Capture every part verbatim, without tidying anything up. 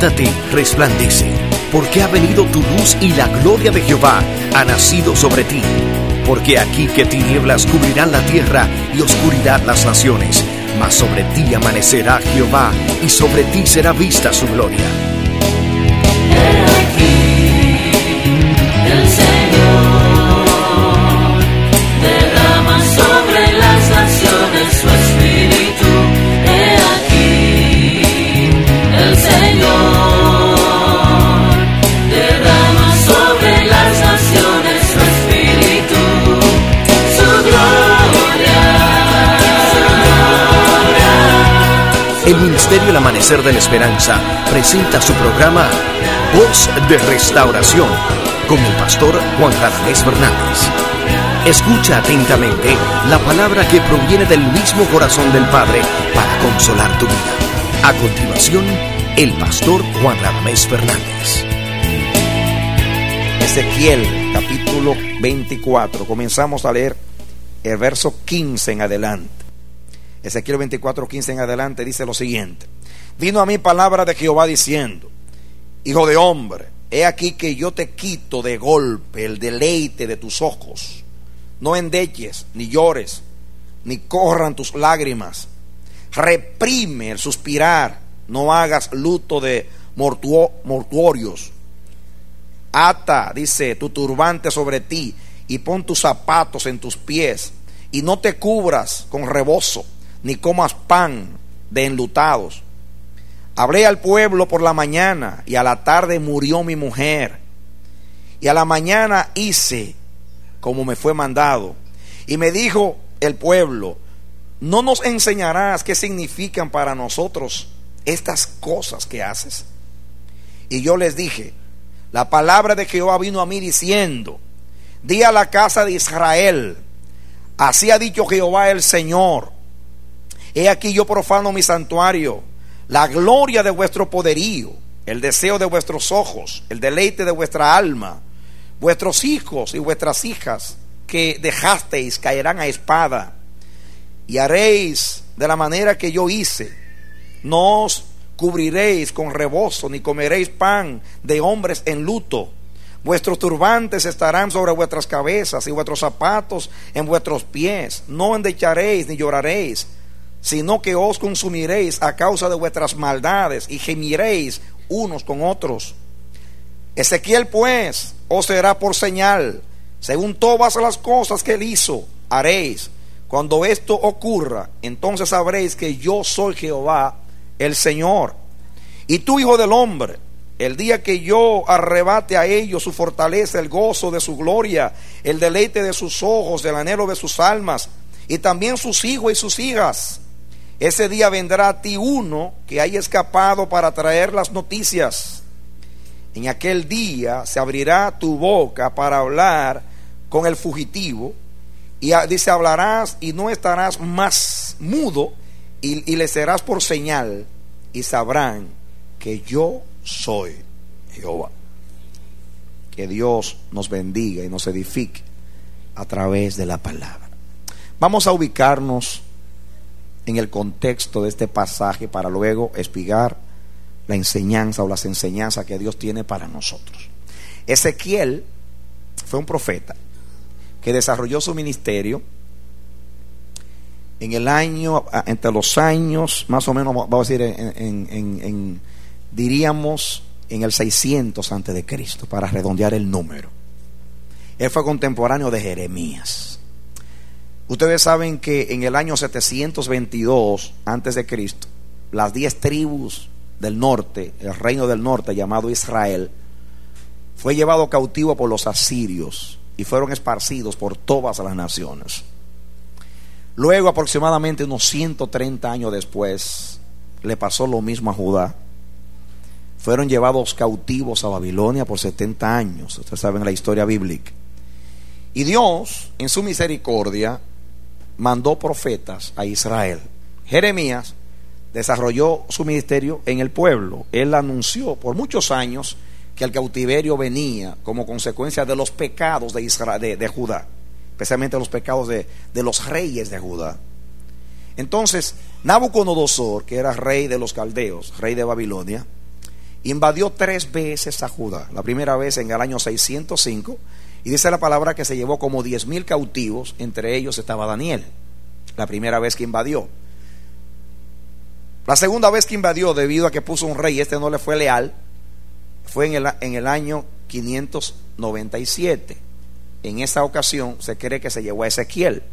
Levántate, resplandece, porque ha venido tu luz y la gloria de Jehová ha nacido sobre ti. Porque aquí que tinieblas cubrirán la tierra y oscuridad las naciones, mas sobre ti amanecerá Jehová y sobre ti será vista su gloria. He aquí, el Señor derrama sobre las naciones su espíritu. He aquí, el Señor derrama sobre las naciones su espíritu, su gloria, su gloria. El Ministerio El Amanecer de la Esperanza presenta su programa Voz de Restauración con el pastor Juan Radamés Fernández. Escucha atentamente la palabra que proviene del mismo corazón del Padre para consolar tu vida. A continuación, el pastor Juan Radamés Fernández. Ezequiel capítulo veinticuatro. Comenzamos a leer el verso quince en adelante. Ezequiel veinticuatro, quince en adelante dice lo siguiente: vino a mí palabra de Jehová diciendo: hijo de hombre, he aquí que yo te quito de golpe el deleite de tus ojos. No endeches, ni llores, ni corran tus lágrimas. Reprime el suspirar, no hagas luto de mortuo, mortuorios. Ata, dice, tu turbante sobre ti y pon tus zapatos en tus pies, y no te cubras con rebozo, ni comas pan de enlutados. Hablé al pueblo por la mañana, y a la tarde murió mi mujer, y a la mañana hice como me fue mandado. Y me dijo el pueblo: ¿no nos enseñarás qué significan para nosotros estas cosas que haces? Y yo les dije: la palabra de Jehová vino a mí diciendo: di a la casa de Israel, así ha dicho Jehová el Señor, he aquí yo profano mi santuario, la gloria de vuestro poderío, el deseo de vuestros ojos, el deleite de vuestra alma. Vuestros hijos y vuestras hijas que dejasteis caerán a espada, y haréis de la manera que yo hice. No os cubriréis con rebozo, ni comeréis pan de hombres en luto. Vuestros turbantes estarán sobre vuestras cabezas, y vuestros zapatos en vuestros pies. No endecharéis ni lloraréis, sino que os consumiréis a causa de vuestras maldades, y gemiréis unos con otros. Ezequiel pues os será por señal, según todas las cosas que él hizo, haréis. Cuando esto ocurra, entonces sabréis que yo soy Jehová el Señor. Y tú, hijo del hombre, el día que yo arrebate a ellos su fortaleza, el gozo de su gloria, el deleite de sus ojos, el anhelo de sus almas, y también sus hijos y sus hijas, ese día vendrá a ti uno que haya escapado para traer las noticias. En aquel día se abrirá tu boca para hablar con el fugitivo, y dice: hablarás y no estarás más mudo, y, y le serás por señal, y sabrán que yo soy Jehová. Que Dios nos bendiga y nos edifique a través de la palabra. Vamos a ubicarnos en el contexto de este pasaje para luego explicar la enseñanza o las enseñanzas que Dios tiene para nosotros. Ezequiel fue un profeta que desarrolló su ministerio en el año, entre los años, más o menos, vamos a decir, en, en, en, en diríamos, en el seiscientos antes de Cristo, para redondear el número. Él fue contemporáneo de Jeremías. Ustedes saben que en el año setecientos veintidós antes de Cristo, las diez tribus del norte, el reino del norte llamado Israel, fue llevado cautivo por los asirios y fueron esparcidos por todas las naciones. Luego, aproximadamente unos ciento treinta años después, le pasó lo mismo a Judá. Fueron llevados cautivos a Babilonia por setenta años. Ustedes saben la historia bíblica. Y Dios, en su misericordia, mandó profetas a Israel. Jeremías desarrolló su ministerio en el pueblo. Él anunció por muchos años que el cautiverio venía como consecuencia de los pecados de, Israel, de, de Judá, especialmente los pecados de, de los reyes de Judá. Entonces Nabucodonosor, que era rey de los caldeos, rey de Babilonia, invadió tres veces a Judá. La primera vez en el año seiscientos cinco, y dice la palabra que se llevó como diez mil cautivos, entre ellos estaba Daniel. La primera vez que invadió. La segunda vez que invadió, debido a que puso un rey, este no le fue leal, fue en el, en el año quinientos noventa y siete. En esa ocasión se cree que se llevó a Ezequiel.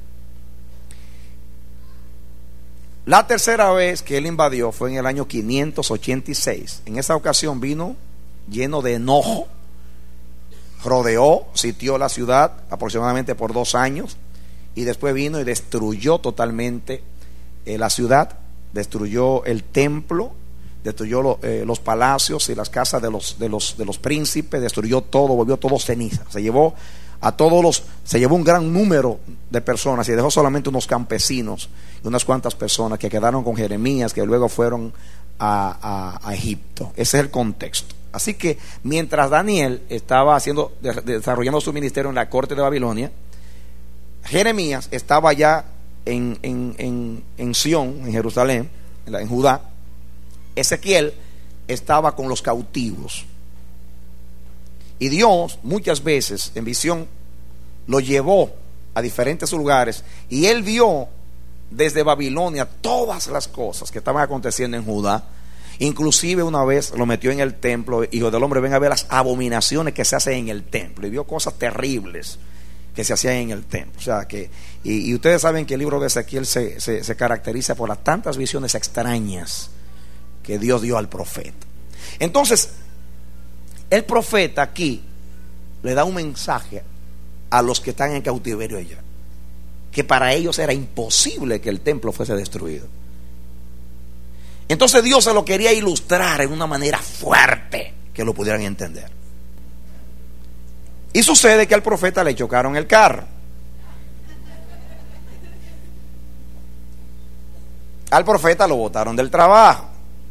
La tercera vez que él invadió fue en el año quinientos ochenta y seis. En esa ocasión vino lleno de enojo, rodeó, sitió la ciudad aproximadamente por dos años, y después vino y destruyó totalmente eh, la ciudad, destruyó el templo, destruyó lo, eh, los palacios y las casas de los, de los, de los príncipes, destruyó todo, volvió todo ceniza. Se llevó a todos los, se llevó un gran número de personas y dejó solamente unos campesinos y unas cuantas personas que quedaron con Jeremías, que luego fueron a, a, a Egipto. Ese es el contexto. Así que mientras Daniel estaba haciendo, desarrollando su ministerio en la corte de Babilonia, Jeremías estaba ya en, en, en, en Sión, en Jerusalén, en, la, en Judá. Ezequiel estaba con los cautivos. Y Dios muchas veces en visión lo llevó a diferentes lugares, y él vio desde Babilonia todas las cosas que estaban aconteciendo en Judá. Inclusive una vez lo metió en el templo. Hijo del hombre, ven a ver las abominaciones que se hacen en el templo, y vio cosas terribles que se hacían en el templo. O sea que, y, y ustedes saben que el libro de Ezequiel se, se, se caracteriza por las tantas visiones extrañas que Dios dio al profeta. Entonces el profeta aquí le da un mensaje a los que están en cautiverio allá, que para ellos era imposible que el templo fuese destruido. Entonces Dios se lo quería ilustrar en una manera fuerte que lo pudieran entender. Y sucede que al profeta le chocaron el carro. Al profeta lo botaron del trabajo.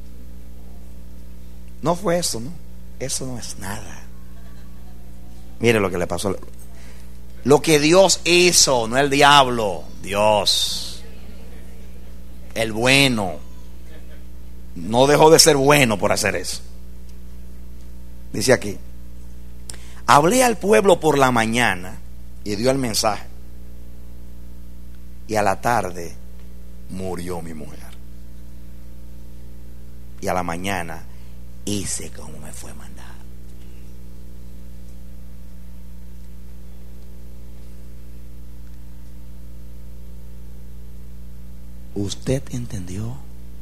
No fue eso, no. Eso no es nada. Mire lo que le pasó. Lo que Dios hizo, no el diablo. Dios, el bueno, no dejó de ser bueno por hacer eso. Dice aquí: hablé al pueblo por la mañana y dio el mensaje, y a la tarde murió mi mujer, y a la mañana hice como me fue mandado. ¿Usted entendió?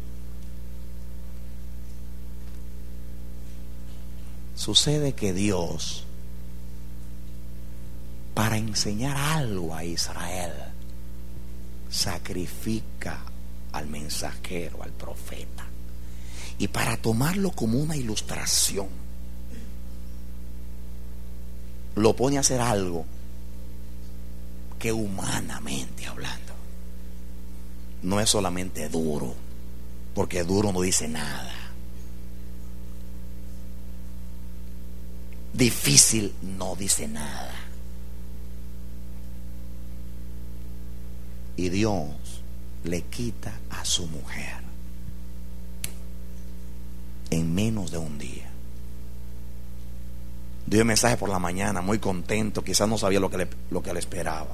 Sucede que Dios, para enseñar algo a Israel, sacrifica al mensajero, al profeta, y para tomarlo como una ilustración, lo pone a hacer algo que, humanamente hablando, no es solamente duro, porque duro no dice nada. Difícil no dice nada. Y Dios le quita a su mujer en menos de un día. Dio el mensaje por la mañana muy contento, quizás no sabía lo que le, lo que le esperaba.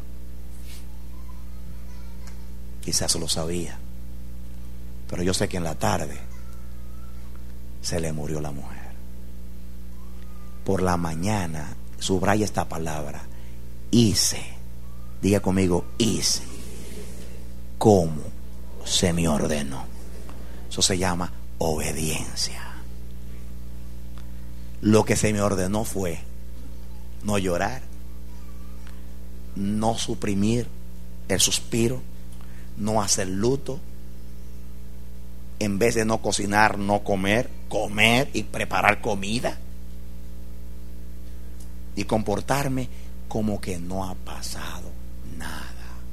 Quizás lo sabía, pero yo sé que en la tarde se le murió la mujer. Por la mañana, subraya esta palabra, hice. Diga conmigo, hice como se me ordenó. Eso se llama obediencia. Lo que se me ordenó fue no llorar, no suprimir el suspiro, no hacer luto, en vez de no cocinar, no comer, comer y preparar comida, y comportarme como que no ha pasado nada.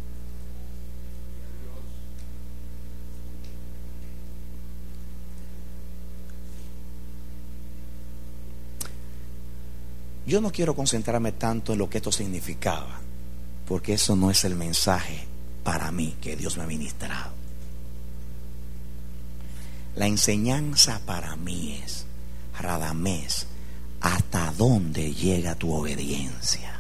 Yo no quiero concentrarme tanto en lo que esto significaba, porque eso no es el mensaje para mí que Dios me ha ministrado. La enseñanza para mí es: Radamés, ¿hasta dónde llega tu obediencia?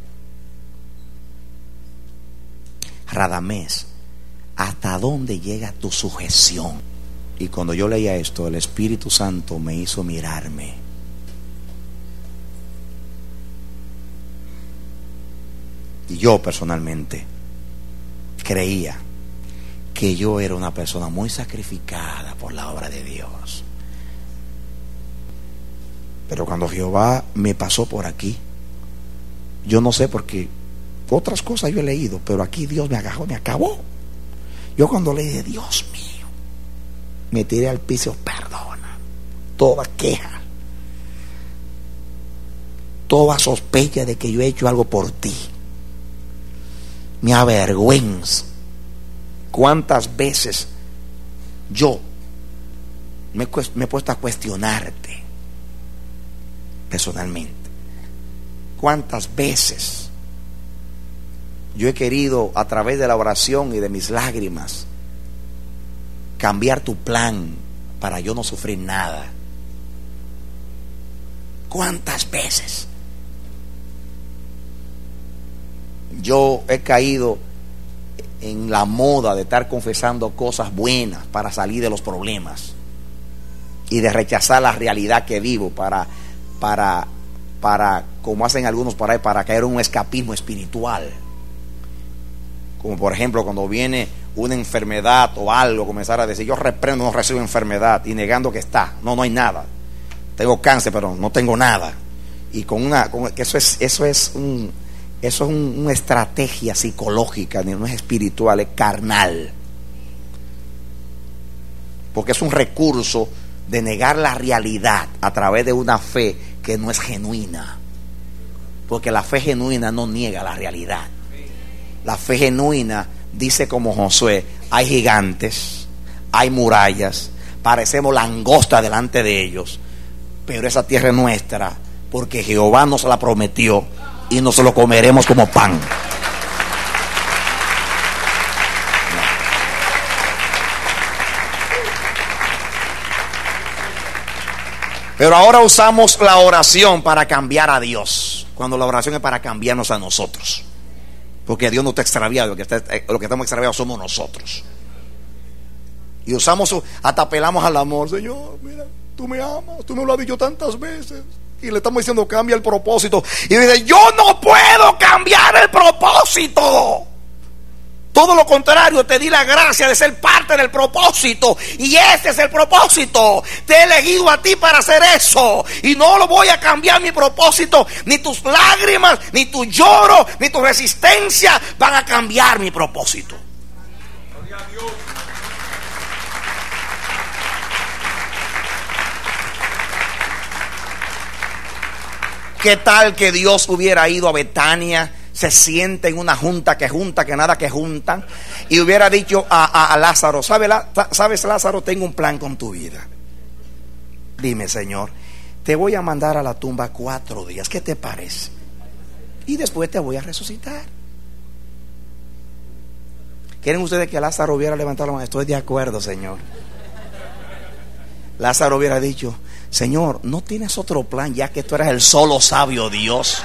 Radamés, ¿hasta dónde llega tu sujeción? Y cuando yo leía esto, el Espíritu Santo me hizo mirarme. Y yo personalmente creía que yo era una persona muy sacrificada por la obra de Dios. Pero cuando Jehová me pasó por aquí, yo no sé por qué, otras cosas yo he leído, pero aquí Dios me agarró, me acabó. Yo cuando leí, Dios mío, me tiré al piso, perdona, toda queja, toda sospecha de que yo he hecho algo por ti, me avergüenza. ¿Cuántas veces yo me, me he puesto a cuestionarte personalmente? ¿Cuántas veces yo he querido, a través de la oración y de mis lágrimas, cambiar tu plan para yo no sufrir nada? ¿Cuántas veces yo he caído en la moda de estar confesando cosas buenas para salir de los problemas y de rechazar la realidad que vivo para, para, para como hacen algunos por ahí, para caer en un escapismo espiritual? Como por ejemplo cuando viene una enfermedad o algo, comenzar a decir, yo reprendo, no recibo enfermedad, y negando que está, no, no hay nada, tengo cáncer pero no tengo nada, y con una, con, que eso es, eso es un Eso es un, una estrategia psicológica, no es espiritual, es carnal. Porque es un recurso de negar la realidad a través de una fe que no es genuina. Porque la fe genuina no niega la realidad. La fe genuina dice como Josué, hay gigantes, hay murallas, parecemos langosta delante de ellos, pero esa tierra es nuestra, porque Jehová nos la prometió y nos lo comeremos como pan. Pero ahora usamos la oración para cambiar a Dios, cuando la oración es para cambiarnos a nosotros, porque Dios no está extraviado, lo que, está, lo que estamos extraviados somos nosotros. Y usamos, hasta apelamos al amor. Señor, mira, tú me amas, tú me lo has dicho tantas veces. Y le estamos diciendo, cambia el propósito. Y dice, yo no puedo cambiar el propósito. Todo lo contrario, te di la gracia de ser parte del propósito. Y ese es el propósito. Te he elegido a ti para hacer eso. Y no lo voy a cambiar mi propósito. Ni tus lágrimas, ni tu lloro, ni tu resistencia van a cambiar mi propósito. Gloria a Dios. ¿Qué tal que Dios hubiera ido a Betania, se siente en una junta que junta, que nada que juntan, y hubiera dicho a, a, a Lázaro, ¿sabes, ¿sabes Lázaro? Tengo un plan con tu vida. Dime, Señor, te voy a mandar a la tumba cuatro días, ¿qué te parece? Y después te voy a resucitar. ¿Quieren ustedes que Lázaro hubiera levantado la mano? Estoy de acuerdo, Señor. Lázaro hubiera dicho, Señor, ¿no tienes otro plan ya que tú eres el solo sabio Dios?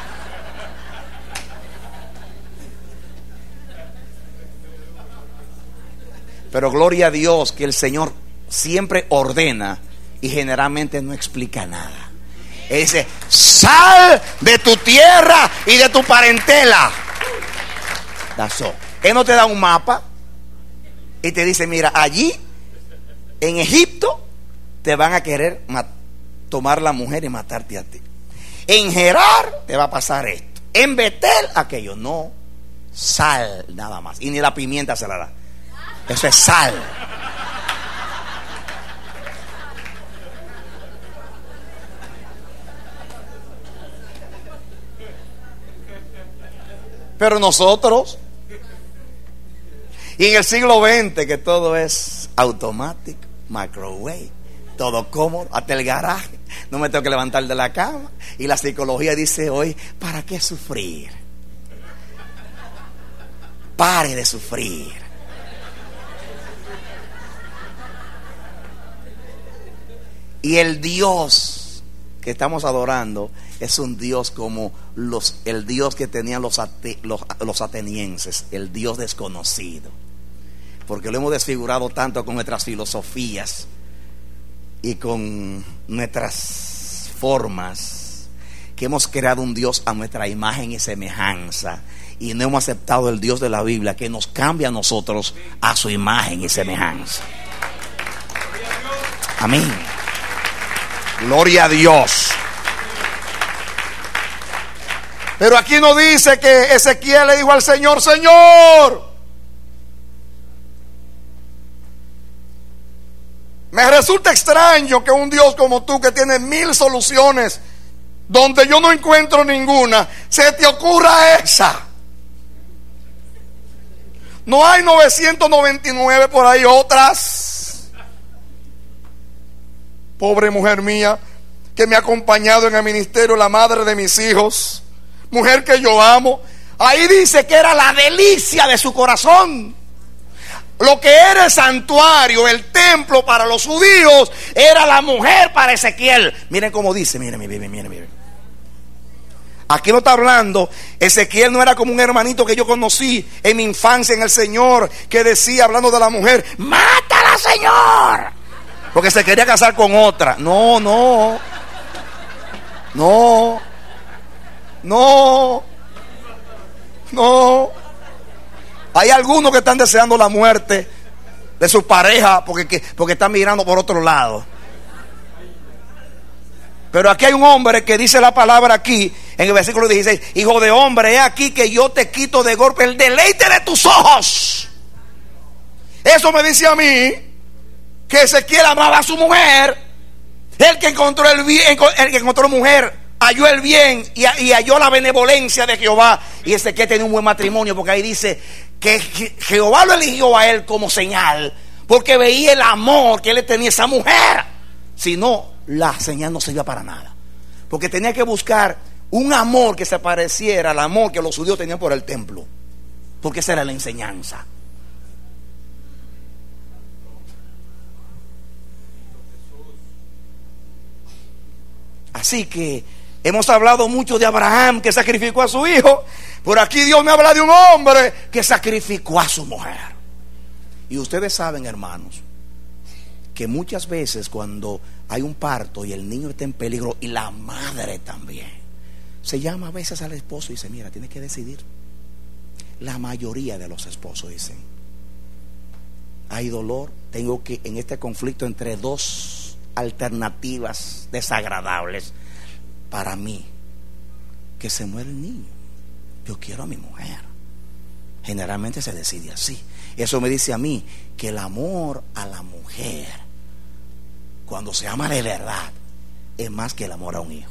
Pero gloria a Dios que el Señor siempre ordena y generalmente no explica nada. Él dice, sal de tu tierra y de tu parentela. That's all. Él no te da un mapa y te dice, mira, allí en Egipto te van a querer mat- tomar la mujer y matarte a ti. En Gerar te va a pasar esto. En Betel aquello. No, sal nada más. Y ni la pimienta se la da. Eso es sal. Pero nosotros, y en el siglo veinte, que todo es automático, microwave, todo cómodo, hasta el garaje, no me tengo que levantar de la cama. Y la psicología dice hoy, ¿para qué sufrir? Pare de sufrir. Y el Dios que estamos adorando es un Dios como los, el Dios que tenían los, ate, los, los atenienses, el Dios desconocido. Porque lo hemos desfigurado tanto con nuestras filosofías y con nuestras formas, que hemos creado un Dios a nuestra imagen y semejanza, y no hemos aceptado el Dios de la Biblia, que nos cambia a nosotros a su imagen y semejanza. Amén. Gloria a Dios. Pero aquí no dice que Ezequiel le dijo al Señor: Señor, me resulta extraño que un Dios como tú, que tiene mil soluciones donde yo no encuentro ninguna, se te ocurra esa. No hay novecientos noventa y nueve por ahí otras. Pobre mujer mía, que me ha acompañado en el ministerio, la madre de mis hijos, mujer que yo amo. Ahí dice que era la delicia de su corazón. Lo que era el santuario, el templo para los judíos, era la mujer para Ezequiel. Miren cómo dice, miren, miren, miren, miren. Aquí no está hablando, Ezequiel no era como un hermanito que yo conocí en mi infancia en el Señor, que decía, hablando de la mujer: mátala, Señor, porque se quería casar con otra. No, no, no, no, no. Hay algunos que están deseando la muerte de su pareja porque, porque están mirando por otro lado. Pero aquí hay un hombre que dice la palabra aquí en el versículo dieciséis: hijo de hombre, he aquí que yo te quito de golpe el deleite de tus ojos. Eso me dice a mí que Ezequiel amaba a su mujer. El que encontró el bien, el que encontró mujer, halló el bien y, y halló la benevolencia de Jehová. Y Ezequiel tenía un buen matrimonio, porque ahí dice que Jehová lo eligió a él como señal, porque veía el amor que él le tenía a esa mujer. Si no, la señal no servía para nada, porque tenía que buscar un amor que se pareciera al amor que los judíos tenían por el templo, porque esa era la enseñanza. Así que hemos hablado mucho de Abraham, que sacrificó a su hijo. Por aquí Dios me habla de un hombre que sacrificó a su mujer. Y ustedes saben, hermanos, que muchas veces cuando hay un parto y el niño está en peligro, y la madre también, se llama a veces al esposo y dice: mira, tienes que decidir. La mayoría de los esposos dicen: hay dolor, tengo que, en este conflicto entre dos alternativas desagradables, para mí, que se muere el niño, yo quiero a mi mujer. Generalmente se decide así. Eso me dice a mí que el amor a la mujer, cuando se ama de verdad, es más que el amor a un hijo.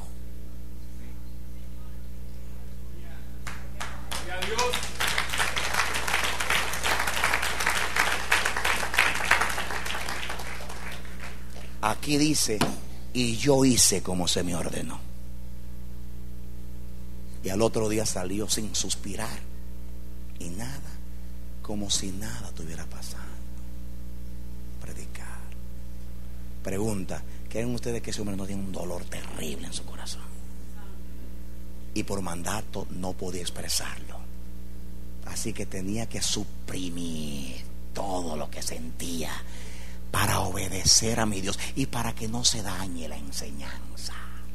Aquí dice: y yo hice como se me ordenó. Y al otro día salió sin suspirar y nada, como si nada estuviera pasando. Predicar. Pregunta: ¿creen ustedes que ese hombre no tiene un dolor terrible en su corazón? Y por mandato no podía expresarlo, así que tenía que suprimir todo lo que sentía para obedecer a mi Dios y para que no se dañe la enseñanza.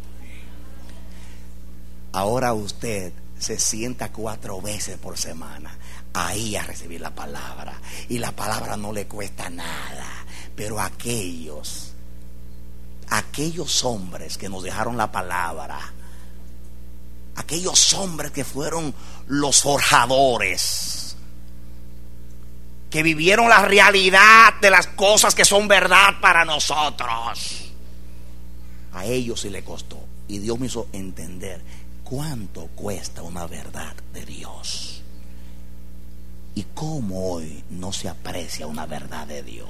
Ahora usted se sienta cuatro veces por semana ahí a recibir la palabra, y la palabra no le cuesta nada. Pero aquellos aquellos hombres que nos dejaron la palabra, aquellos hombres que fueron los forjadores, que vivieron la realidad de las cosas que son verdad para nosotros, a ellos sí le costó. Y Dios me hizo entender cuánto cuesta una verdad de Dios y cómo hoy no se aprecia una verdad de Dios.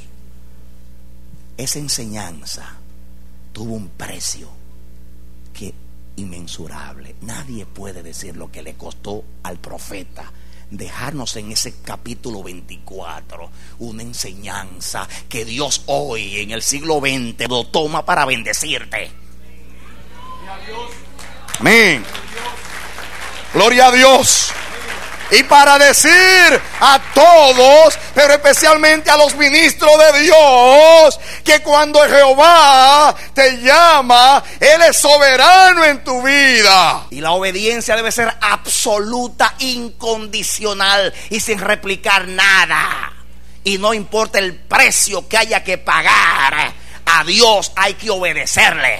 Esa enseñanza tuvo un precio que inmensurable. Nadie puede decir lo que le costó al profeta dejarnos en ese capítulo veinticuatro una enseñanza que Dios hoy en el siglo veinte lo toma para bendecirte. Amén. Gloria a Dios. Y para decir a todos, pero especialmente a los ministros de Dios, que cuando Jehová te llama, Él es soberano en tu vida. Y la obediencia debe ser absoluta, incondicional y sin replicar nada. Y no importa el precio que haya que pagar, a Dios hay que obedecerle.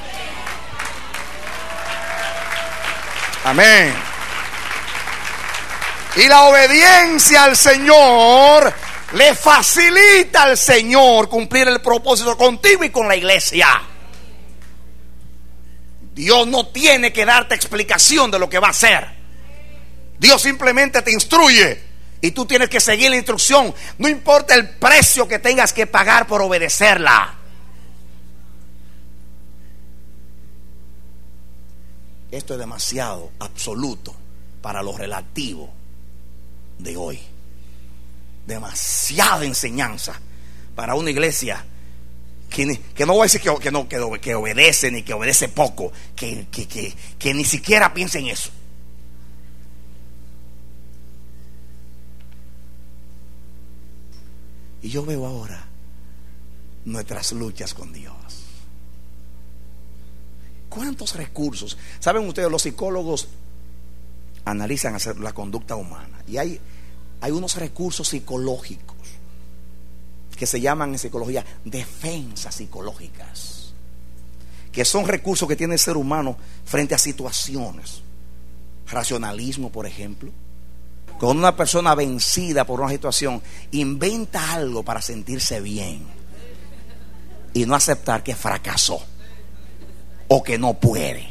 Amén. Y la obediencia al Señor le facilita al Señor cumplir el propósito contigo y con la iglesia. Dios no tiene que darte explicación de lo que va a hacer. Dios simplemente te instruye y tú tienes que seguir la instrucción, no importa el precio que tengas que pagar por obedecerla. Esto es demasiado absoluto para lo relativo de hoy. Demasiada enseñanza para una iglesia que, que no voy a decir que, que, no, que, que obedece ni que obedece poco, que, que, que, que ni siquiera piensa en eso. Y yo veo ahora nuestras luchas con Dios. ¿Cuántos recursos? Saben ustedes, los psicólogos analizan la conducta humana y hay, hay unos recursos psicológicos que se llaman en psicología defensas psicológicas, que son recursos que tiene el ser humano frente a situaciones. Racionalismo, por ejemplo. Cuando una persona vencida por una situación inventa algo para sentirse bien y no aceptar que fracasó o que no puede.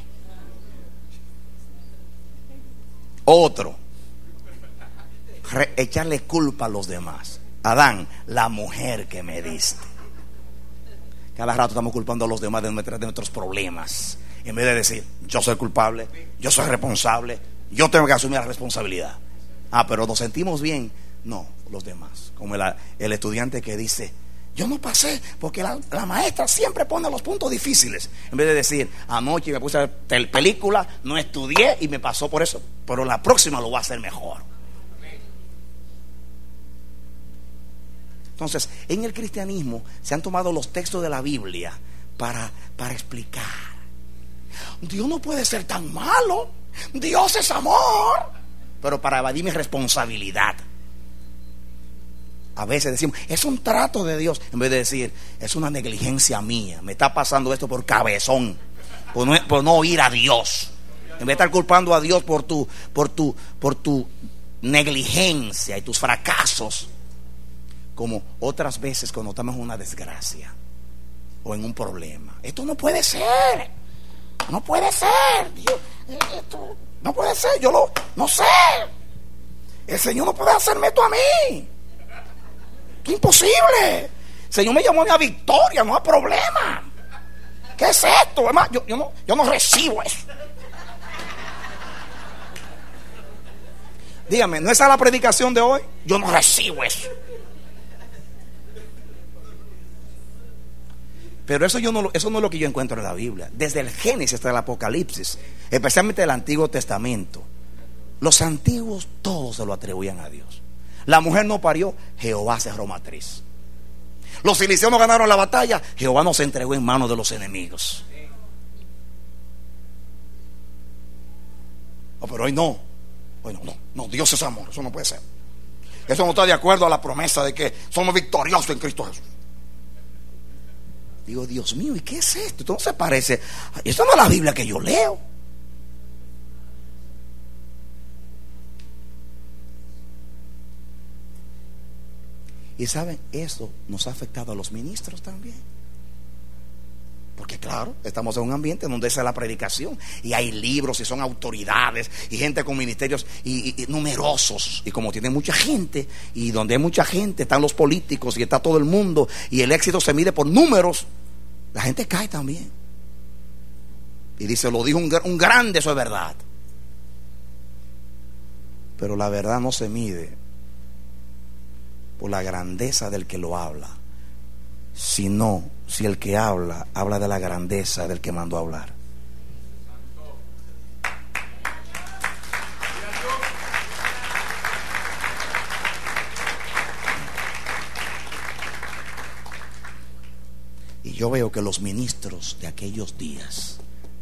Otro, re- echarle culpa a los demás. Adán, la mujer que me diste. Cada rato estamos culpando a los demás de, nuestra, de nuestros problemas, en vez de decir, yo soy culpable, yo soy responsable, yo tengo que asumir la responsabilidad. Ah, pero nos sentimos bien. No, los demás. Como el, el estudiante que dice, yo no pasé porque la, la maestra siempre pone los puntos difíciles. En vez de decir, anoche me puse a ver película, no estudié y me pasó por eso, pero la próxima lo voy a hacer mejor. Entonces, en el cristianismo se han tomado los textos de la Biblia para, para explicar. Dios no puede ser tan malo. Dios es amor. Pero para evadir mi responsabilidad. A veces decimos, es un trato de Dios, en vez de decir, es una negligencia mía. Me está pasando esto por cabezón, por no, por no oír a Dios. En vez de estar culpando a Dios por tu, por tu, por tu negligencia y tus fracasos, como otras veces cuando estamos en una desgracia o en un problema. Esto no puede ser. No puede ser. Dios, esto no puede ser. Yo lo, no sé. El Señor no puede hacerme esto a mí. ¡Qué imposible! El Señor me llamó a mí a victoria, no a problema. ¿Qué es esto? Además, yo, yo, no, yo no recibo eso. Dígame, ¿no es esa la predicación de hoy? Yo no recibo eso. Pero eso, yo no, eso no es lo que yo encuentro en la Biblia. Desde el Génesis hasta el Apocalipsis, especialmente el Antiguo Testamento, los antiguos todos se lo atribuían a Dios. La mujer no parió, Jehová cerró matriz. Los filisteos no ganaron la batalla, Jehová nos entregó en manos de los enemigos. Oh, pero hoy no. Hoy no, no, no, Dios es amor, eso no puede ser. Eso no está de acuerdo a la promesa de que somos victoriosos en Cristo Jesús. Digo, Dios mío, ¿y qué es esto? Esto no se parece. Esto no es la Biblia que yo leo. Y saben, esto nos ha afectado a los ministros también. Porque claro, estamos en un ambiente donde esa es la predicación. Y hay libros y son autoridades y gente con ministerios y, y, y numerosos. Y como tiene mucha gente, y donde hay mucha gente están los políticos y está todo el mundo, y el éxito se mide por números, la gente cae también. Y dice, lo dijo un, un grande, eso es verdad. Pero la verdad no se mide por la grandeza del que lo habla, sino si el que habla habla de la grandeza del que mandó a hablar. Y yo veo que los ministros de aquellos días,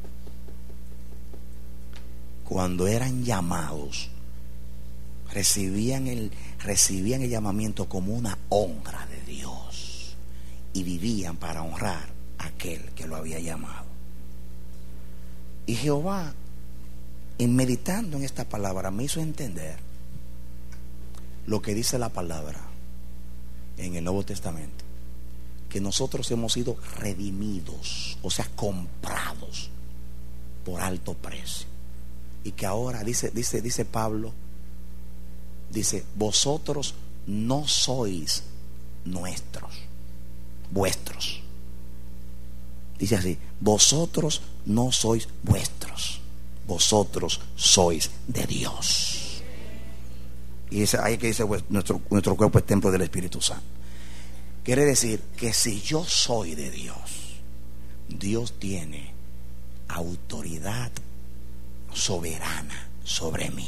cuando eran llamados, recibían el, recibían el llamamiento como una honra de Dios y vivían para honrar a aquel que lo había llamado. Y Jehová, en meditando en esta palabra, me hizo entender lo que dice la palabra en el Nuevo Testamento, que nosotros hemos sido redimidos, o sea, comprados por alto precio. Y que ahora dice, dice, dice Pablo, dice, vosotros no sois nuestros, vuestros. Dice así, vosotros no sois vuestros, vosotros sois de Dios. Y dice, ahí que dice, pues, nuestro, nuestro cuerpo es templo del Espíritu Santo. Quiere decir que si yo soy de Dios, Dios tiene autoridad soberana sobre mí.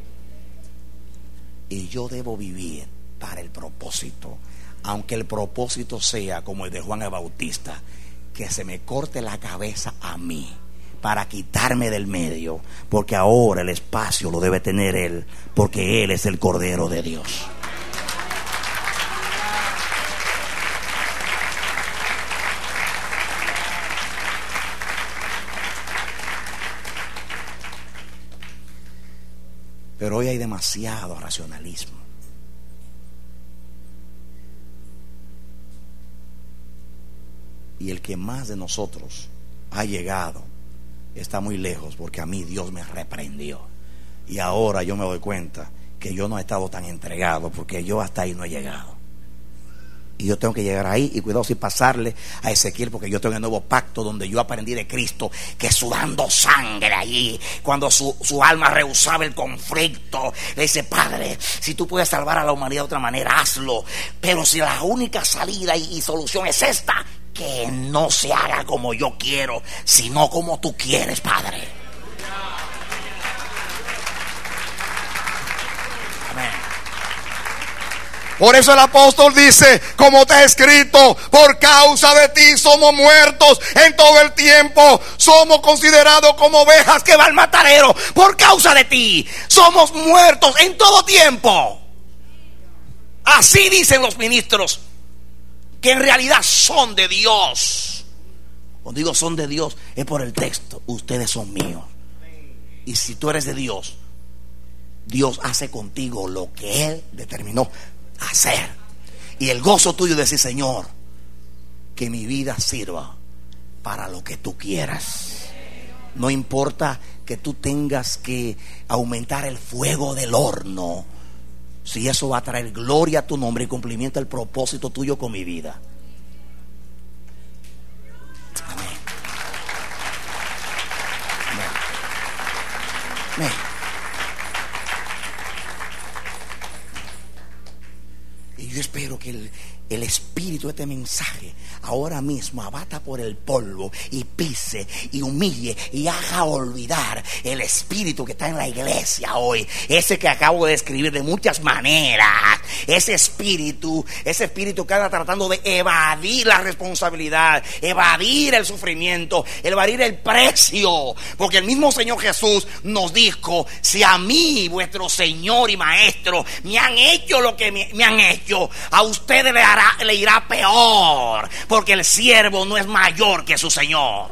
Y yo debo vivir para el propósito, aunque el propósito sea como el de Juan el Bautista, que se me corte la cabeza a mí para quitarme del medio, porque ahora el espacio lo debe tener Él, porque Él es el Cordero de Dios. Pero hoy hay demasiado racionalismo. Y el que más de nosotros ha llegado está muy lejos, porque a mí Dios me reprendió. Y ahora yo me doy cuenta que yo no he estado tan entregado, porque yo hasta ahí no he llegado. Y yo tengo que llegar ahí, y cuidado si pasarle a Ezequiel, porque yo tengo el nuevo pacto donde yo aprendí de Cristo, que sudando sangre allí, cuando su, su alma rehusaba el conflicto, le dice: Padre, si tú puedes salvar a la humanidad de otra manera, hazlo. Pero si la única salida y, y solución es esta, que no se haga como yo quiero, sino como tú quieres, Padre. Amén. Por eso el apóstol dice, como está escrito, por causa de ti somos muertos en todo el tiempo, somos considerados como ovejas que va al matadero. Por causa de ti somos muertos en todo tiempo. Así dicen los ministros, que en realidad son de Dios. Cuando digo son de Dios, es por el texto. Ustedes son míos. Y si tú eres de Dios, Dios hace contigo lo que Él determinó hacer. Y el gozo tuyo de decir: Señor, que mi vida sirva para lo que tú quieras. No importa que tú tengas que aumentar el fuego del horno, si eso va a traer gloria a tu nombre y cumplimiento al propósito tuyo con mi vida. Amén. Amén. Amén. Y yo espero que el, el espíritu de este mensaje ahora mismo abata por el polvo y pise y humille y haga olvidar el espíritu que está en la iglesia hoy, ese que acabo de describir de muchas maneras. Ese espíritu, ese espíritu que anda tratando de evadir la responsabilidad, evadir el sufrimiento, evadir el precio, porque el mismo Señor Jesús nos dijo: si a mí, vuestro Señor y Maestro, me han hecho lo que me, me han hecho, a ustedes le hará, le irá peor, porque el siervo no es mayor que su Señor.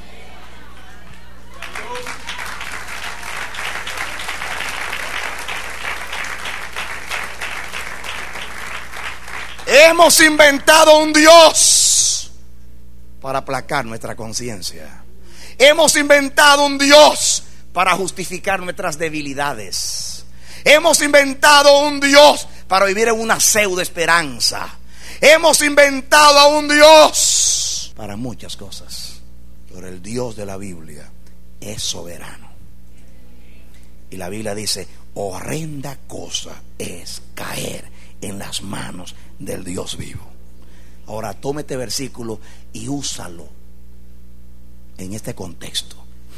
Hemos inventado un Dios para aplacar nuestra conciencia. Hemos inventado un Dios para justificar nuestras debilidades. Hemos inventado un Dios para vivir en una pseudo esperanza. Hemos inventado a un Dios para muchas cosas, pero el Dios de la Biblia es soberano. Y la Biblia dice: horrenda cosa es caer en las manos del Dios vivo. Ahora tome este versículo y úsalo en este contexto,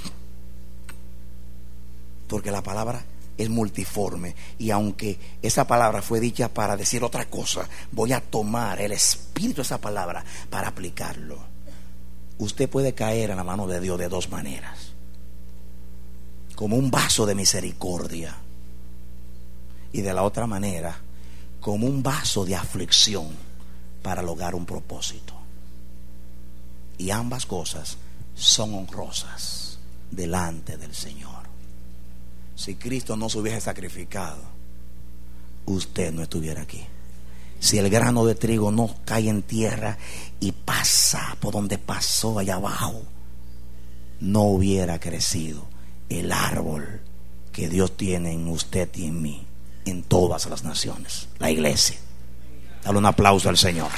porque la palabra es multiforme, y aunque esa palabra fue dicha para decir otra cosa, voy a tomar el espíritu de esa palabra para aplicarlo. Usted puede caer en la mano de Dios de dos maneras: como un vaso de misericordia, y de la otra manera como un vaso de aflicción para lograr un propósito. Y ambas cosas son honrosas delante del Señor. Si Cristo no se hubiese sacrificado, usted no estuviera aquí. Si el grano de trigo no cae en tierra y pasa por donde pasó allá abajo, no hubiera crecido el árbol que Dios tiene en usted y en mí, en todas las naciones, la iglesia. Dale un aplauso al Señor.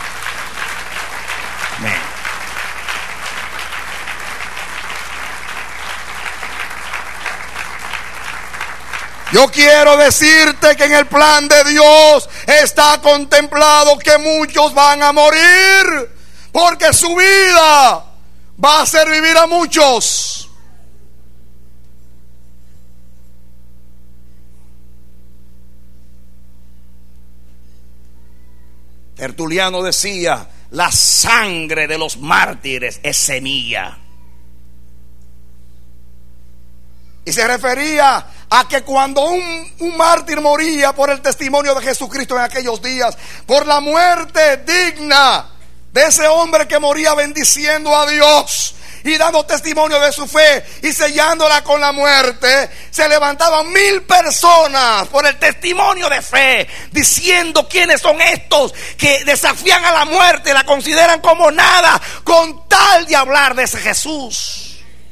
Amén. Yo quiero decirte que en el plan de Dios está contemplado que muchos van a morir, porque su vida va a hacer vivir a muchos. Tertuliano decía: la sangre de los mártires es semilla. Y se refería a que cuando un, un mártir moría por el testimonio de Jesucristo en aquellos días, por la muerte digna de ese hombre que moría bendiciendo a Dios y dando testimonio de su fe y sellándola con la muerte, se levantaban mil personas por el testimonio de fe, diciendo: ¿quiénes son estos que desafían a la muerte, la consideran como nada, con tal de hablar de ese Jesús?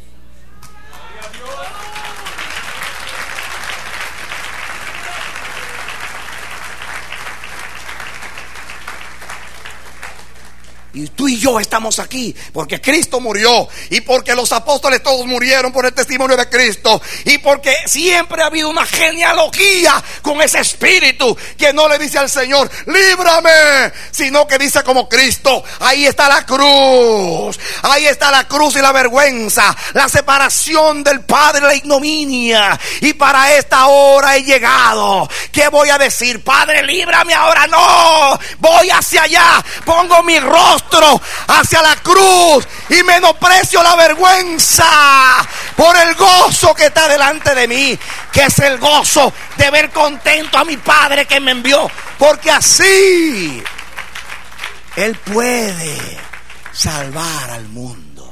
Y tú y yo estamos aquí porque Cristo murió, y porque los apóstoles todos murieron por el testimonio de Cristo, y porque siempre ha habido una genealogía con ese espíritu que no le dice al Señor: líbrame, sino que dice como Cristo: ahí está la cruz, ahí está la cruz y la vergüenza, la separación del Padre, la ignominia, y para esta hora he llegado. ¿Qué voy a decir? Padre, líbrame ahora. No, voy hacia allá, pongo mi rostro hacia la cruz y menosprecio la vergüenza por el gozo que está delante de mí, que es el gozo de ver contento a mi Padre que me envió, porque así Él puede salvar al mundo.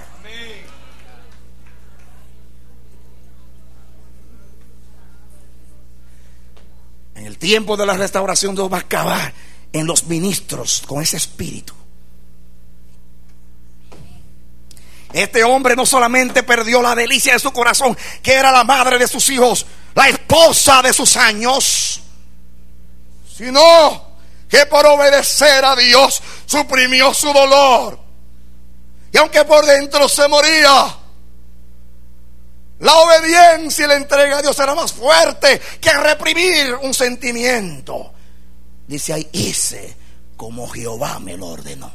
En el tiempo de la restauración, Dios va a acabar en los ministros con ese espíritu. Este hombre no solamente perdió la delicia de su corazón, que era la madre de sus hijos, la esposa de sus años, sino que por obedecer a Dios suprimió su dolor. Y aunque por dentro se moría, la obediencia y la entrega a Dios era más fuerte que reprimir un sentimiento. Dice ahí: hice como Jehová me lo ordenó.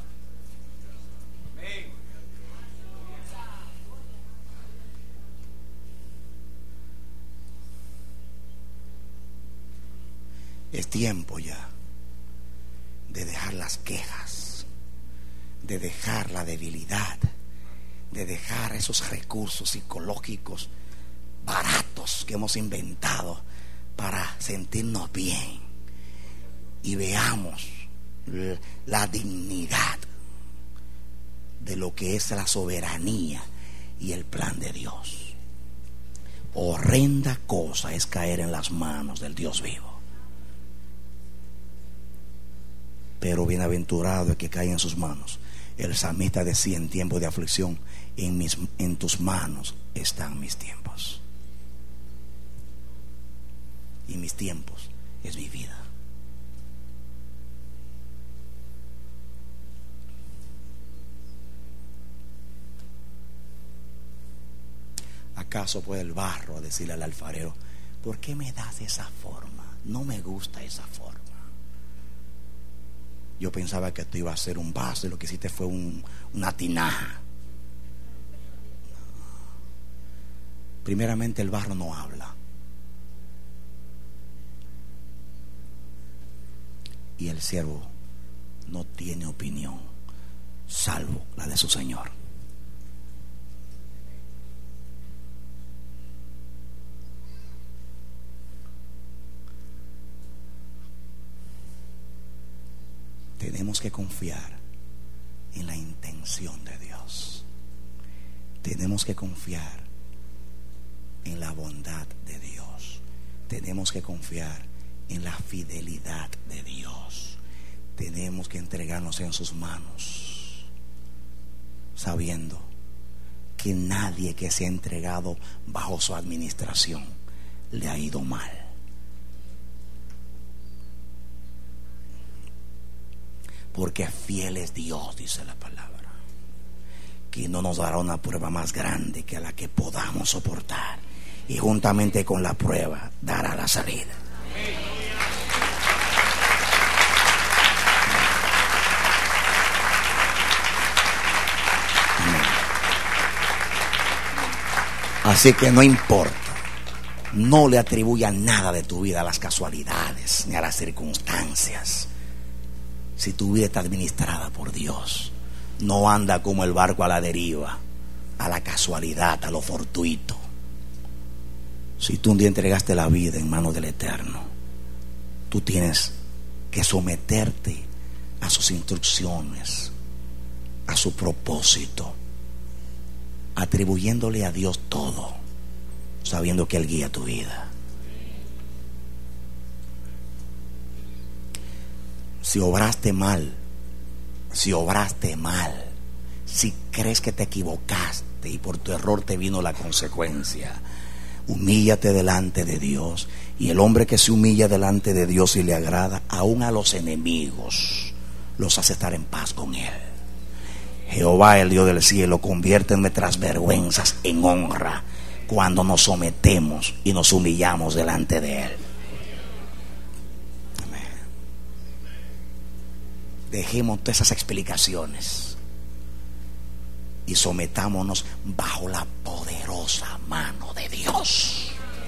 Es tiempo ya de dejar las quejas, de dejar la debilidad, de dejar esos recursos psicológicos baratos que hemos inventado para sentirnos bien, y veamos la dignidad de lo que es la soberanía y el plan de Dios. Horrenda cosa es caer en las manos del Dios vivo, pero bienaventurado el que cae en sus manos. El salmista decía en tiempo de aflicción: en, mis, en tus manos están mis tiempos. Y mis tiempos es mi vida. ¿Acaso puede el barro decirle al alfarero: ¿por qué me das esa forma? No me gusta esa forma. Yo pensaba que tú ibas a hacer un vaso y lo que hiciste fue un, una tinaja. Primeramente, el barro no habla. Y el siervo no tiene opinión, salvo la de su Señor. Tenemos que confiar en la intención de Dios. Tenemos que confiar en la bondad de Dios. Tenemos que confiar en la fidelidad de Dios. Tenemos que entregarnos en sus manos, sabiendo que nadie que se ha entregado bajo su administración le ha ido mal. Porque fiel es Dios, dice la palabra, que no nos dará una prueba más grande que la que podamos soportar, y juntamente con la prueba dará la salida. Amén. Así que no importa, no le atribuya nada de tu vida a las casualidades ni a las circunstancias. Si tu vida está administrada por Dios, no anda como el barco a la deriva, a la casualidad, a lo fortuito. Si tú un día entregaste la vida en manos del Eterno, tú tienes que someterte a sus instrucciones, a su propósito, atribuyéndole a Dios todo, sabiendo que Él guía tu vida. Si obraste mal, si obraste mal, si crees que te equivocaste y por tu error te vino la consecuencia, humíllate delante de Dios. Y el hombre que se humilla delante de Dios y le agrada, aún a los enemigos los hace estar en paz con Él. Jehová, el Dios del cielo, convierte nuestras vergüenzas en honra cuando nos sometemos y nos humillamos delante de Él. Dejemos todas esas explicaciones y sometámonos bajo la poderosa mano de Dios.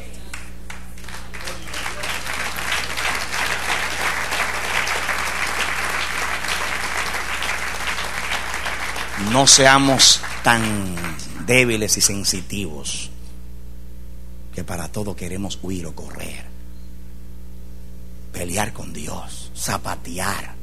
No seamos tan débiles y sensitivos que para todo queremos huir o correr. Pelear con Dios, zapatear.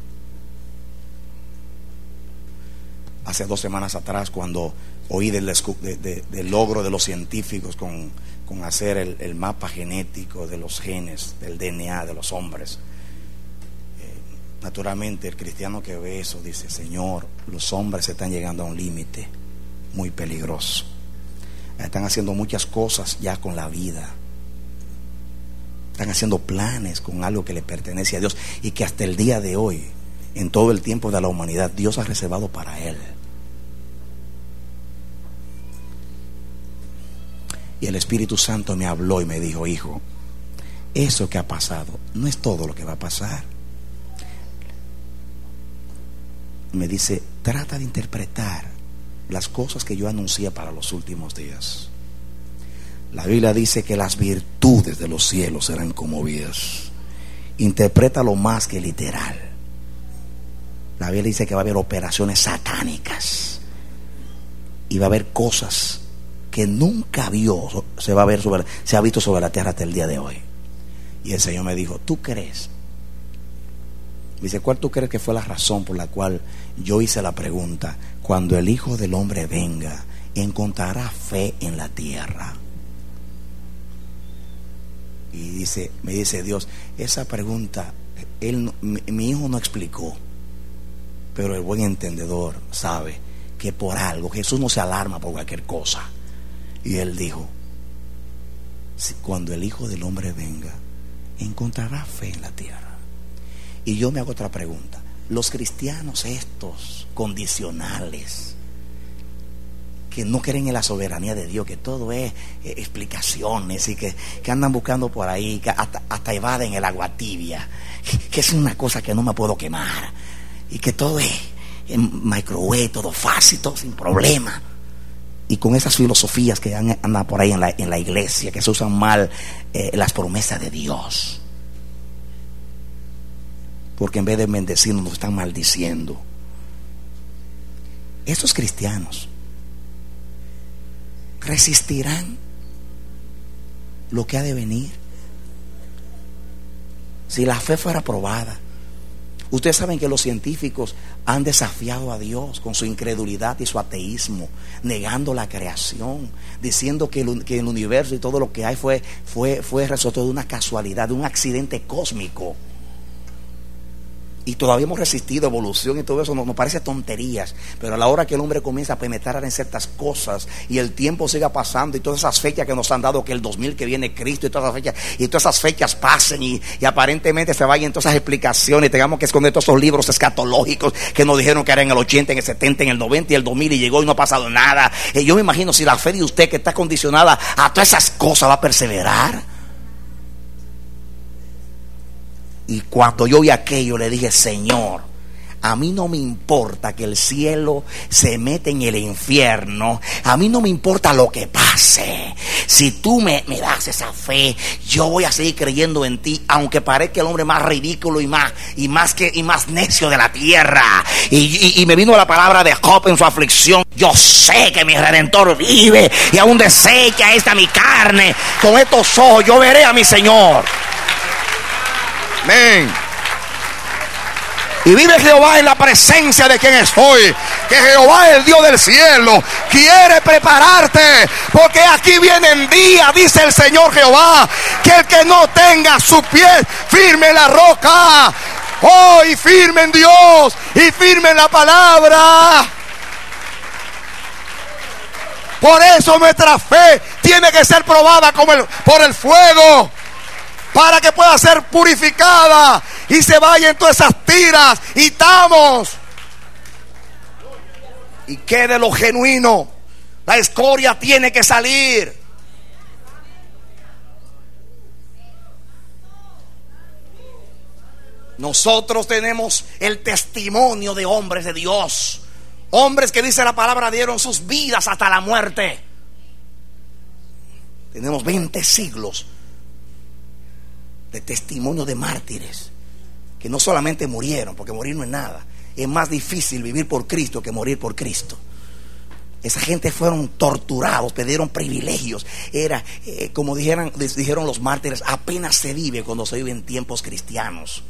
Hace dos semanas atrás, cuando oí del, de, de, del logro de los científicos con, con hacer el, el mapa genético de los genes, del D N A de los hombres, eh, naturalmente el cristiano que ve eso dice: Señor, los hombres están llegando a un límite muy peligroso. Están haciendo muchas cosas ya con la vida, están haciendo planes con algo que le pertenece a Dios y que hasta el día de hoy, en todo el tiempo de la humanidad, Dios ha reservado para Él. Y el Espíritu Santo me habló y me dijo: hijo, eso que ha pasado no es todo lo que va a pasar. Me dice: trata de interpretar las cosas que yo anuncié para los últimos días. La Biblia dice que las virtudes de los cielos serán conmovidas. Interprétalo más que literal. La Biblia dice que va a haber operaciones satánicas y va a haber cosas que nunca vio, se va a ver sobre, se ha visto sobre la tierra hasta el día de hoy. Y el Señor me dijo: ¿tú crees? Me dice: ¿cuál tú crees que fue la razón por la cual yo hice la pregunta? Cuando el Hijo del Hombre venga, ¿encontrará fe en la tierra? Y dice, me dice Dios, esa pregunta él, mi, mi hijo no explicó, pero el buen entendedor sabe que por algo Jesús no se alarma por cualquier cosa. Y él dijo: si, cuando el Hijo del Hombre venga, encontrará fe en la tierra. Y yo me hago otra pregunta: los cristianos estos condicionales, que no creen en la soberanía de Dios, que todo es eh, explicaciones y que, que andan buscando por ahí, que hasta, hasta evaden el agua tibia, que, que es una cosa que no me puedo quemar y que todo es en microwave, todo fácil, todo sin problema. Y con esas filosofías que andan por ahí en la, en la iglesia, que se usan mal eh, las promesas de Dios, porque en vez de bendecirnos nos están maldiciendo. Estos cristianos resistirán lo que ha de venir. Si la fe fuera probada, ustedes saben que los científicos han desafiado a Dios con su incredulidad y su ateísmo, negando la creación, diciendo que el, que el universo y todo lo que hay fue, fue, fue resultado de una casualidad, de un accidente cósmico. Y todavía hemos resistido evolución y todo eso, nos, nos parece tonterías. Pero a la hora que el hombre comienza a penetrar en ciertas cosas y el tiempo siga pasando y todas esas fechas que nos han dado, que el dos mil que viene Cristo y todas esas fechas, y todas esas fechas pasen y, y aparentemente se vayan todas esas explicaciones, tengamos que esconder todos esos libros escatológicos que nos dijeron que era en el ochenta, en el setenta, en el noventa y el dos mil, y llegó y no ha pasado nada. Y yo me imagino si la fe de usted, que está condicionada a todas esas cosas, va a perseverar. Y cuando yo vi aquello, le dije: Señor, a mí no me importa que el cielo se meta en el infierno, a mí no me importa lo que pase. Si tú me, me das esa fe, yo voy a seguir creyendo en ti, aunque parezca el hombre más ridículo y más y más que y más necio de la tierra. Y, y, y me vino la palabra de Job en su aflicción: yo sé que mi Redentor vive, y aún desecha esta mi carne, con estos ojos yo veré a mi Señor. Amén. Y vive Jehová en la presencia de quien estoy. Que Jehová, el Dios del cielo, quiere prepararte, porque aquí vienen días, dice el Señor Jehová, que el que no tenga su pie firme en la roca, oh, y firme en Dios, y firme en la palabra. Por eso nuestra fe tiene que ser probada como el, por el fuego, para que pueda ser purificada y se vayan todas esas tiras y tamos, y quede lo genuino. La escoria tiene que salir. Nosotros tenemos el testimonio de hombres de Dios, hombres que, dice la palabra, dieron sus vidas hasta la muerte. Tenemos veinte siglos de testimonio de mártires que no solamente murieron, porque morir no es nada. Es más difícil vivir por Cristo que morir por Cristo. Esa gente fueron torturados, pidieron privilegios. Era eh, como dijeron, dijeron los mártires: apenas se vive cuando se vive en tiempos cristianos,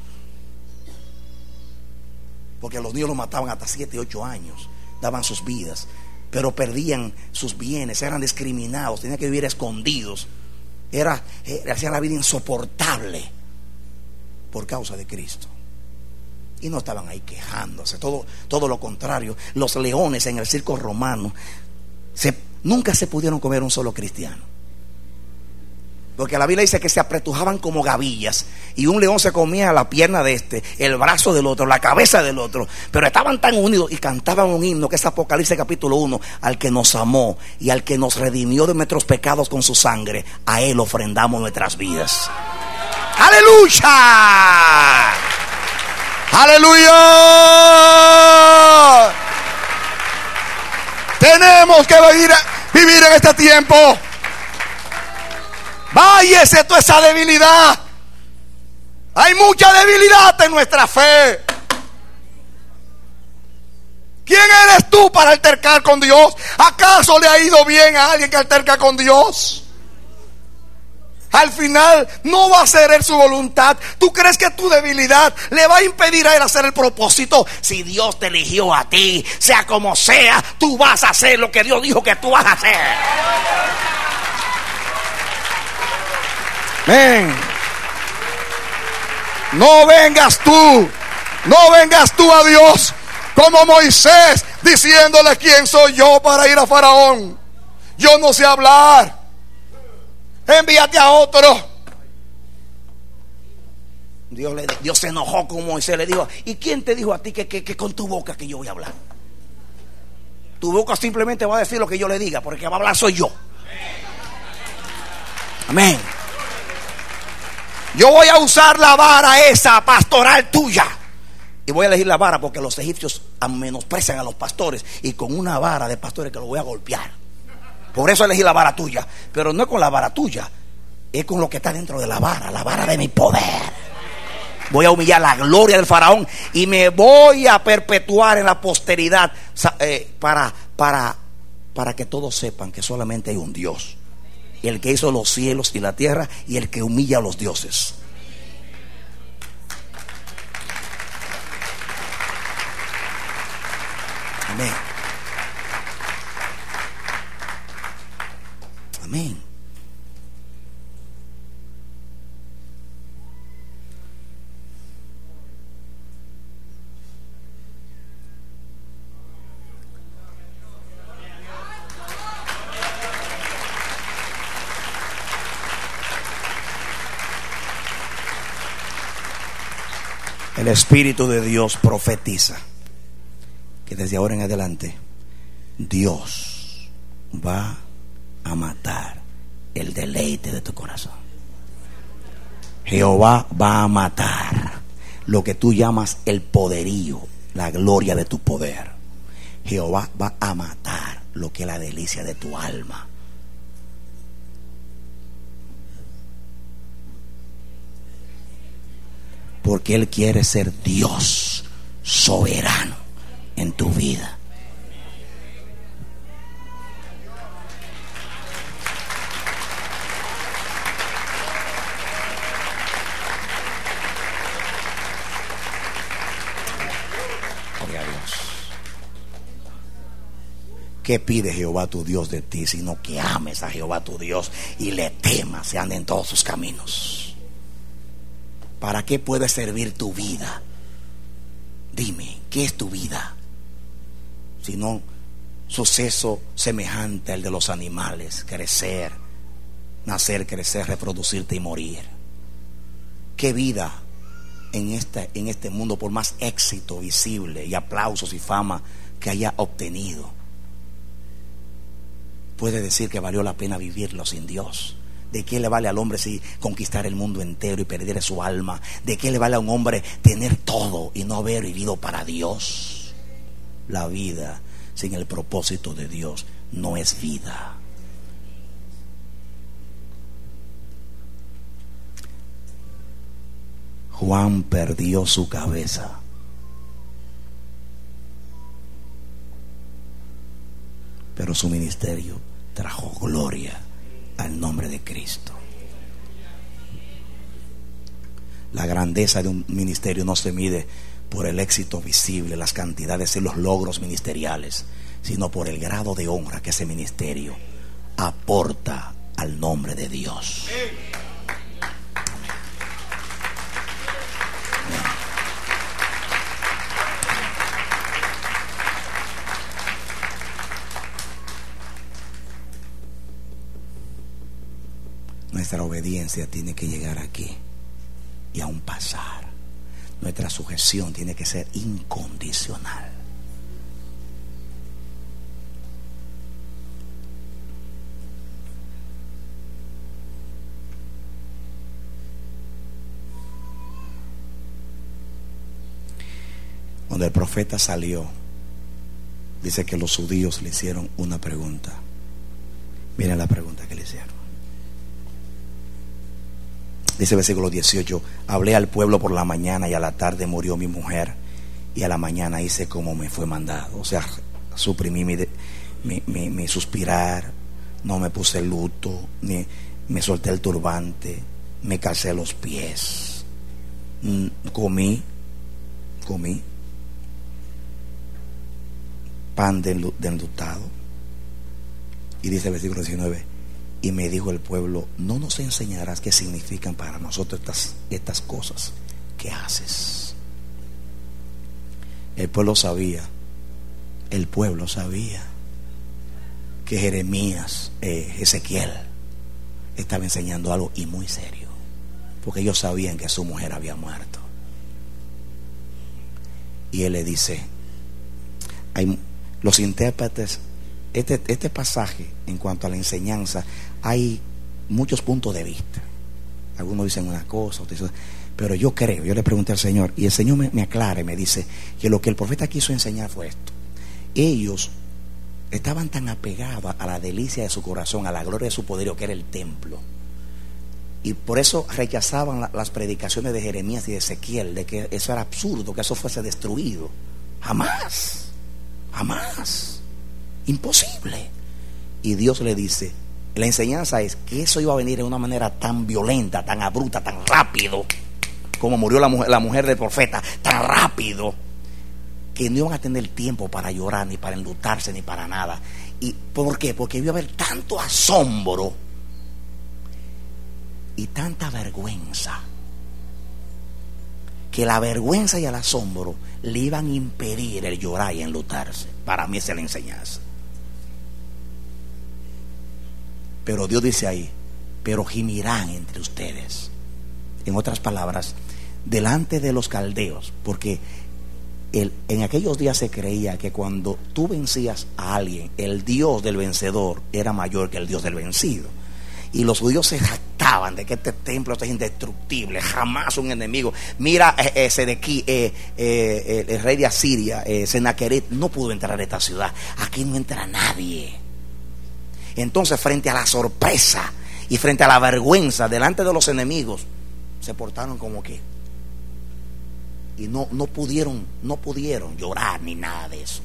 porque a los niños los mataban hasta siete, ocho años, daban sus vidas, pero perdían sus bienes, eran discriminados, tenían que vivir escondidos. Era, era hacía la vida insoportable por causa de Cristo. Y no estaban ahí quejándose, todo, todo lo contrario. Los leones en el circo romano se, nunca se pudieron comer un solo cristiano, porque la Biblia dice que se apretujaban como gavillas, y un león se comía la pierna de este, el brazo del otro, la cabeza del otro, pero estaban tan unidos y cantaban un himno que es Apocalipsis capítulo uno: al que nos amó y al que nos redimió de nuestros pecados con su sangre, a él ofrendamos nuestras vidas. ¡Aleluya! ¡Aleluya! Tenemos que vivir, vivir en este tiempo. Váyese toda esa debilidad. Hay mucha debilidad en nuestra fe. ¿Quién eres tú para altercar con Dios? ¿Acaso le ha ido bien a alguien que alterca con Dios? Al final no va a hacer él su voluntad. ¿Tú crees que tu debilidad le va a impedir a él hacer el propósito? Si Dios te eligió a ti, sea como sea, tú vas a hacer lo que Dios dijo que tú vas a hacer. Ven. No vengas tú, no vengas tú a Dios como Moisés, diciéndole: ¿quién soy yo para ir a Faraón? Yo no sé hablar, envíate a otro. Dios, le, Dios se enojó con Moisés, le dijo: ¿y quién te dijo a ti que, que, que con tu boca que yo voy a hablar? Tu boca simplemente va a decir lo que yo le diga, porque el que va a hablar soy yo. Amén. Yo voy a usar la vara esa pastoral tuya. Y voy a elegir la vara porque los egipcios menosprecian a los pastores. Y con una vara de pastores que lo voy a golpear. Por eso elegí la vara tuya. Pero no es con la vara tuya, es con lo que está dentro de la vara. La vara de mi poder. Voy a humillar la gloria del faraón. Y me voy a perpetuar en la posteridad. eh, Para, para, para que todos sepan que solamente hay un Dios. El que hizo los cielos y la tierra, y el que humilla a los dioses. Amén. Amén. El Espíritu de Dios profetiza que desde ahora en adelante Dios va a matar el deleite de tu corazón. Jehová va a matar lo que tú llamas el poderío, la gloria de tu poder. Jehová va a matar lo que es la delicia de tu alma. Porque Él quiere ser Dios soberano en tu vida. Gloria a Dios. ¿Qué pide Jehová tu Dios de ti? Sino que ames a Jehová tu Dios y le temas y andes en todos sus caminos. ¿Para qué puede servir tu vida? Dime, ¿qué es tu vida? Si no suceso semejante al de los animales: crecer, nacer, crecer, reproducirte y morir. ¿Qué vida en este, en este mundo, por más éxito visible y aplausos y fama que haya obtenido, puede decir que valió la pena vivirlo sin Dios? ¿De qué le vale al hombre si conquistar el mundo entero y perder su alma? ¿De qué le vale a un hombre tener todo y no haber vivido para Dios? La vida sin el propósito de Dios no es vida. Juan perdió su cabeza. Pero su ministerio trajo gloria al nombre de Cristo. La grandeza de un ministerio no se mide por el éxito visible, las cantidades y los logros ministeriales, sino por el grado de honra que ese ministerio aporta al nombre de Dios. Nuestra obediencia tiene que llegar aquí y aún pasar. Nuestra sujeción tiene que ser incondicional. Cuando el profeta salió, dice que los judíos le hicieron una pregunta. Miren la pregunta que le hicieron. Dice el versículo dieciocho: hablé al pueblo por la mañana y a la tarde murió mi mujer, y a la mañana hice como me fue mandado. O sea, suprimí mi, mi, mi, mi suspirar, no me puse luto, ni me solté el turbante, me calcé los pies, comí, comí pan de enlutado. Y dice el versículo diecinueve: y me dijo el pueblo: no nos enseñarás qué significan para nosotros estas, estas cosas que haces. El pueblo sabía, el pueblo sabía que Jeremías, eh, Ezequiel estaba enseñando algo, y muy serio, porque ellos sabían que su mujer había muerto. Y él le dice: hay, los intérpretes, este, este pasaje en cuanto a la enseñanza, hay muchos puntos de vista. Algunos dicen una cosa, otros dicen, pero yo creo, yo le pregunté al Señor, y el Señor me, me aclara y me dice que lo que el profeta quiso enseñar fue esto. Ellos estaban tan apegados a la delicia de su corazón, a la gloria de su poderío, que era el templo, y por eso rechazaban la, las predicaciones de Jeremías y de Ezequiel, de que eso era absurdo, que eso fuese destruido. Jamás, jamás, imposible. Y Dios le dice, la enseñanza es que eso iba a venir de una manera tan violenta, tan abrupta, tan rápido, como murió la mujer, la mujer del profeta, tan rápido, que no iban a tener tiempo para llorar, ni para enlutarse, ni para nada. ¿Y por qué? Porque iba a haber tanto asombro y tanta vergüenza, que la vergüenza y el asombro le iban a impedir el llorar y enlutarse. Para mí esa es la enseñanza. Pero Dios dice ahí, pero gimirán entre ustedes. En otras palabras, delante de los caldeos, porque el, en aquellos días se creía que cuando tú vencías a alguien, el Dios del vencedor era mayor que el Dios del vencido. Y los judíos se jactaban de que este templo es indestructible, jamás un enemigo. Mira, eh, eh, Sedequí, eh, eh, el rey de Asiria, eh, Sennacherib, no pudo entrar a esta ciudad. Aquí no entra nadie. Entonces, frente a la sorpresa y frente a la vergüenza delante de los enemigos, se portaron como que, y no, no pudieron, no pudieron llorar ni nada de eso.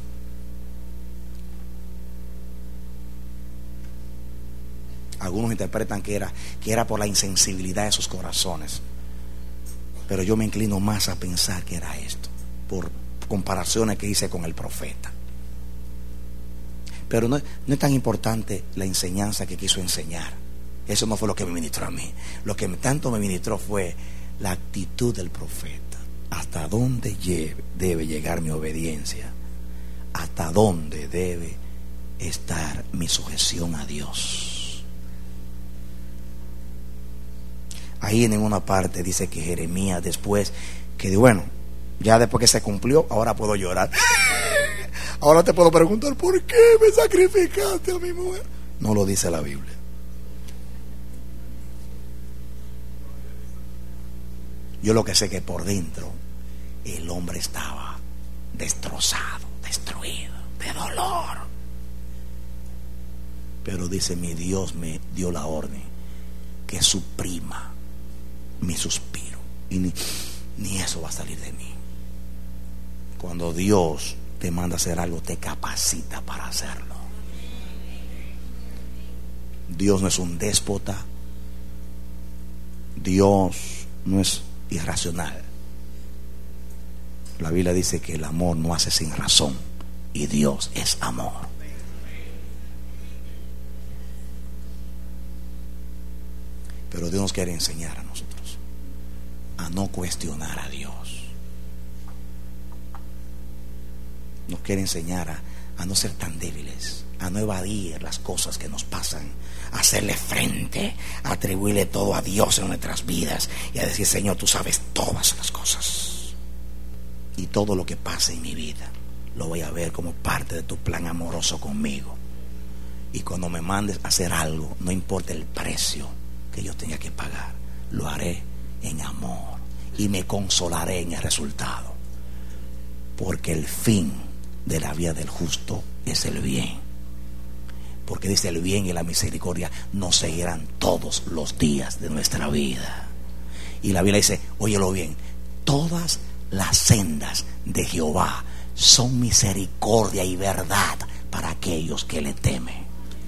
Algunos interpretan que era, que era por la insensibilidad de sus corazones, pero yo me inclino más a pensar que era esto, por comparaciones que hice con el profeta. Pero no, no es tan importante la enseñanza que quiso enseñar. Eso no fue lo que me ministró a mí. Lo que tanto me ministró fue la actitud del profeta. Hasta dónde lleve, debe llegar mi obediencia, hasta dónde debe estar mi sujeción a Dios. Ahí en ninguna parte dice que Jeremías después, que bueno, ya después que se cumplió, ahora puedo llorar. Ahora te puedo preguntar, ¿por qué me sacrificaste a mi mujer? No lo dice la Biblia. Yo lo que sé que por dentro el hombre estaba destrozado, destruido, de dolor. Pero dice, mi Dios me dio la orden que suprima mi suspiro, y ni, ni eso va a salir de mí. Cuando Dios te manda a hacer algo, te capacita para hacerlo. Dios no es un déspota. Dios no es irracional. La Biblia dice que el amor no hace sin razón, y Dios es amor. Pero Dios nos quiere enseñar a nosotros a no cuestionar a Dios. Nos quiere enseñar a, a no ser tan débiles, a no evadir las cosas que nos pasan, a hacerle frente, a atribuirle todo a Dios en nuestras vidas y a decir, Señor, tú sabes todas las cosas, y todo lo que pasa en mi vida lo voy a ver como parte de tu plan amoroso conmigo. Y cuando me mandes a hacer algo, no importa el precio que yo tenga que pagar, lo haré en amor y me consolaré en el resultado, porque el fin de la vida del justo es el bien. Porque dice, el bien y la misericordia nos seguirán todos los días de nuestra vida. Y la Biblia dice, óyelo bien, todas las sendas de Jehová son misericordia y verdad para aquellos que le temen.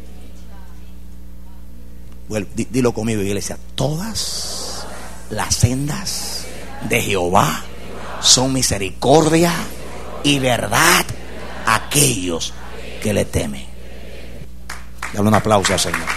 Bueno, dilo conmigo, iglesia. Todas las sendas de Jehová son misericordia y verdad a aquellos que le temen. Dale un aplauso al Señor.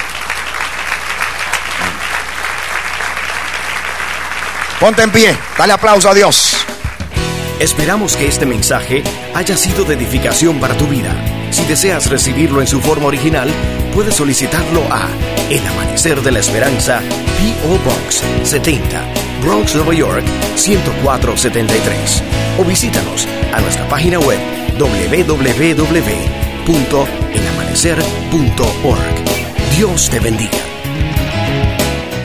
Ponte en pie, dale aplauso a Dios. Esperamos que este mensaje haya sido de edificación para tu vida. Si deseas recibirlo en su forma original, puedes solicitarlo a El Amanecer de la Esperanza, P O Box setenta, Bronx, Nueva York ciento cuatro setenta y tres, o visítanos a nuestra página web doble u doble u doble u punto el amanecer punto org. Dios te bendiga.